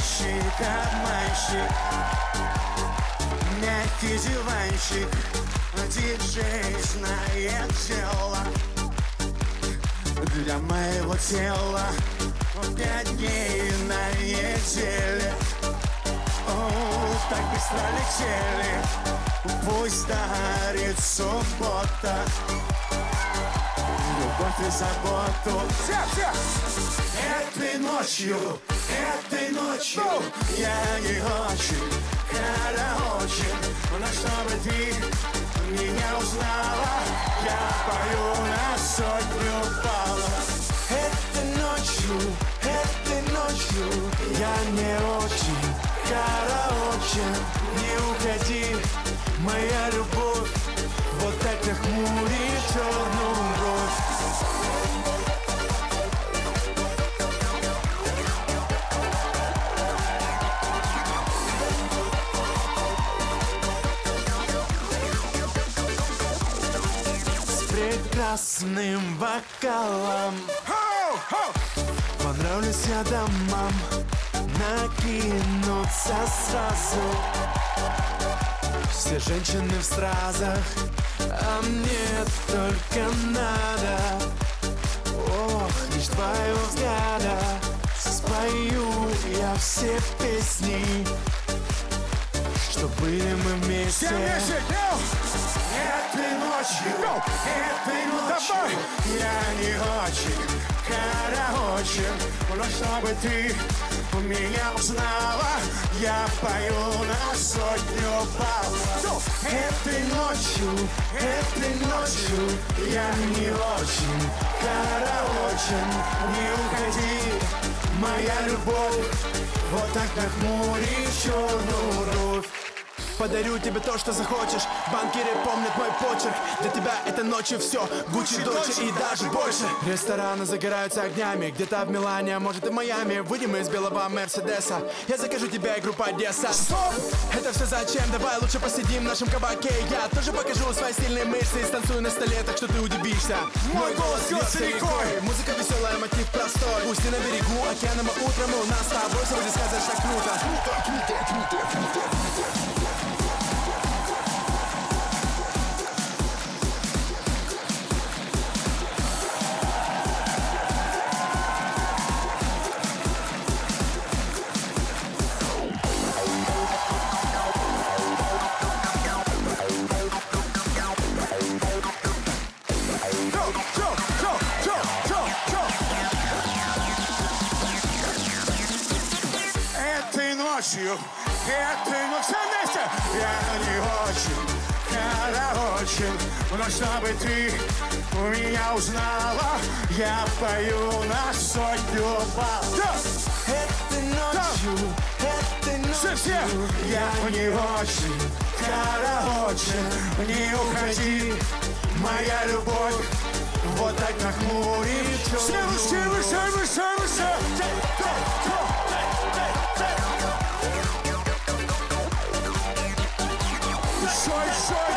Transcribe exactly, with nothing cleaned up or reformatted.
обманщик, обманщик, мягкий диванчик, диджей знает дело. Для моего тела пять дней на неделе. О, так быстро летели, пусть дарит суббота любовь и заботу. Все, все! Этой ночью, этой ночью я не очень, караоке, но чтобы ты меня узнала, я пою на сотню баллов. Этой ночью, этой ночью я не очень, караоке, не уходи, моя любовь, вот это хмурит черную бровь. Прекрасным вокалом понравлюсь я домам, накинуться сразу. Все женщины в стразах, а мне только надо. Ох, лишь твоего взгляда спою я все песни, что были мы вместе. Этой ночью, этой ночью я не очень, караоке, но чтобы ты меня узнала, я пою на сотню баллов. Этой ночью, этой ночью я не очень, караоке, не уходи, моя любовь, вот так нахмури черную бровь. Подарю тебе то, что захочешь. Банкиры помнят мой почерк. Для тебя это ночью все Гуччи, Дольче и даже больше. Рестораны загораются огнями. Где-то в Милане, а может и в Майами. Выйдем из белого Мерседеса. Я закажу тебе игру Одесса. Стоп! Это все зачем? Давай лучше посидим в нашем кабаке. Я тоже покажу свои стильные мышцы и станцую на столе, так что ты удивишься. Мой голос льется рекой. Музыка веселая, мотив простой. Пусть и на берегу океана утром у нас с тобой все будет сказать, что круто. Круто, круто, круто, круто, круто. Ночью, этой ночью вместе я не очень, караоке, но чтобы ты меня узнала, я пою на сотню баллов. Этой ночью, этой ночью я не очень, караоке, не уходи, моя любовь, вот так нахмурит черную. Выше, выше, выше, выше. Шой, шой.